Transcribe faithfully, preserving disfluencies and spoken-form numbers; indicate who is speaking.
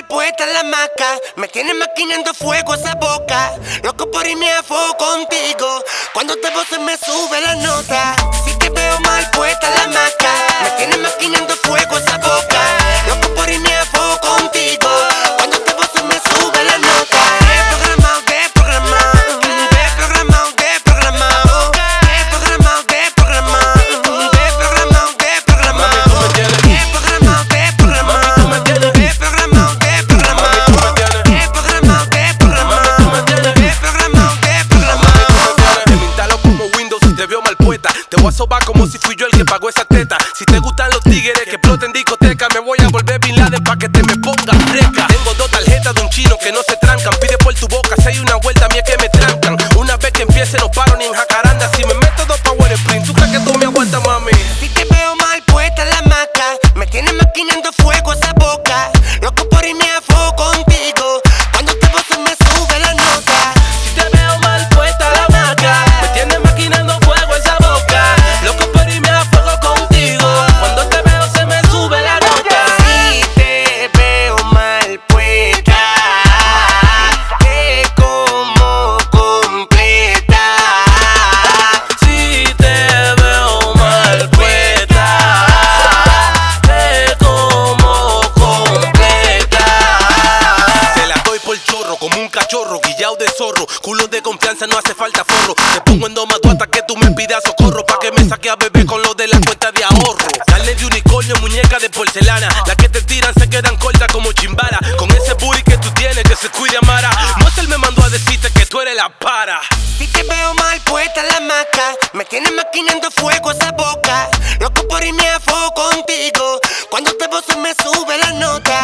Speaker 1: mal puesta la maca, me tiene maquinando fuego esa boca. Loco por irme a fuego contigo, cuando te veo se me sube la nota. Si te veo mal puesta la maca, me tiene maquinando fuego esa boca. Loco por irme a fuego contigo, cuando te veo se me sube la nota. Desprogramado, desprogramado, desprogramado, desprogramado, desprogramado, desprogramado, desprogramado, desprogramado, desprogramado, desprogramado, desprogramado, desprogramado, desprogramado, desprogramado, desprogramado.
Speaker 2: Te me instalo como Windows y te veo mal puesta. Te voy a sobar como si fui yo el que pagó esa teta. Si te gustan los tigres que exploten discoteca, me voy a volver Bin Laden pa' que te me pongas fresca. Tengo dos tarjetas de un chino que no se trancan. Pide por tu boca, si hay una vuelta a mí es que me trancan. Una vez que empiece no paro ni en jacaranda. Si me meto dos power sprint, ¿tú crees que tú me aguantas, mami?
Speaker 1: Si te veo mal puesta la maca, me tiene maquinando fuego esa boca. Loco por irme a fuego contigo, cuando te veo se me sube la nota.
Speaker 2: Si te veo mal puesta la maca, me tienes maquinando fuego esa boca. Loco por irme a fuego contigo, cuando te veo se me sube la nota.
Speaker 1: Si te veo mal puesta, te como completa.
Speaker 2: Si te veo mal puesta, te como completa. Te la doy por chorro, como un cachorro, guillao de zorro. Culo de confianza, no hace falta forro. Te pongo en doma hasta que tú me pidas socorro, pa' que me saque a bebé con lo de la cuenta de ahorro. Carne de unicornio, muñeca de porcelana. Las que te tiran se quedan cortas como chimbala. Con ese booty que tú tienes, que se cuide Amara. Mozart me mandó a decirte que tú eres la para.
Speaker 1: Si te veo mal puesta la maca, me tiene maquinando fuego esa boca. Loco por irme a fuego contigo, cuando te veo se me sube la nota.